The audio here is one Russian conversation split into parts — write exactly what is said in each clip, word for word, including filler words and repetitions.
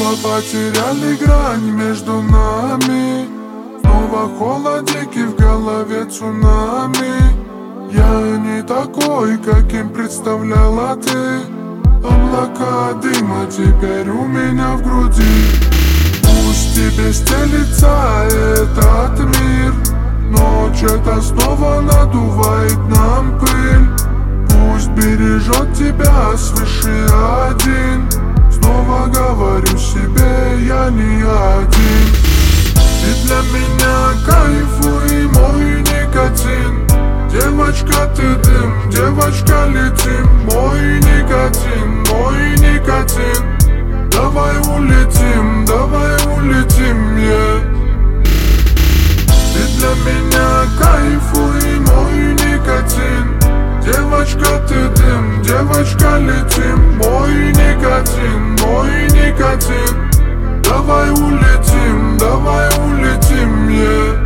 Снова потеряли грань между нами, снова холодики в голове цунами. Я не такой, каким представляла ты. Облака дыма теперь у меня в груди. Пусть тебе стелится этот мир, ночь это снова надувает нам пыль. Пусть бережет тебя свыше один. Снова говорю себе, я не один. Ты для меня кайфуй, мой никотин. Девочка, ты дым, девочка, летим. Мой никотин, мой никотин. Давай улетим, давай улетим, yeah. Ты для меня кайфуй, мой никотин. Девочка, ты дым, девочка, летим. Мой никотин, мой никотин. Давай улетим, давай улетим, yeah.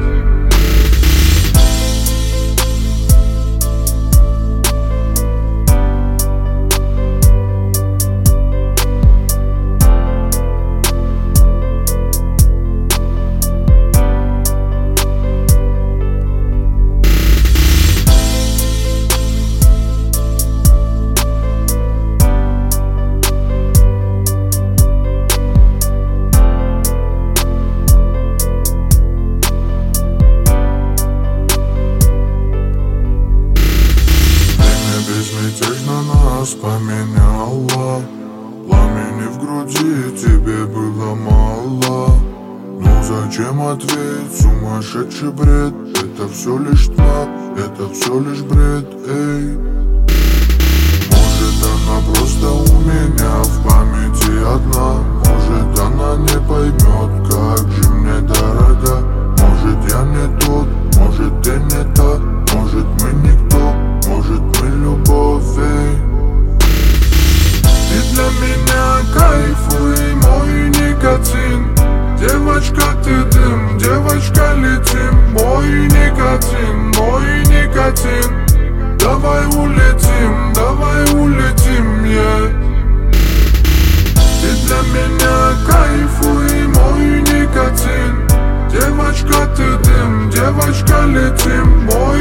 Безмятежно нас поменяла. Пламени в груди тебе было мало. Ну зачем ответь, сумасшедший бред? Это все лишь тьма, это все лишь бред, эй. Может она просто у меня в памяти одна. Может она не поймет, как же мне дорога. Может я не тот, может ты не та. Может мы никто, может мы любовь, эй. Ты для меня кайфуй, мой никотин. Девочка, ты дым, девочка, летим. Мой никотин, мой никотин. Давай улетим, давай улетим, yeah. Ты для меня кайфуй, мой никотин. Девочка, ты дым, девочка, летим. Мой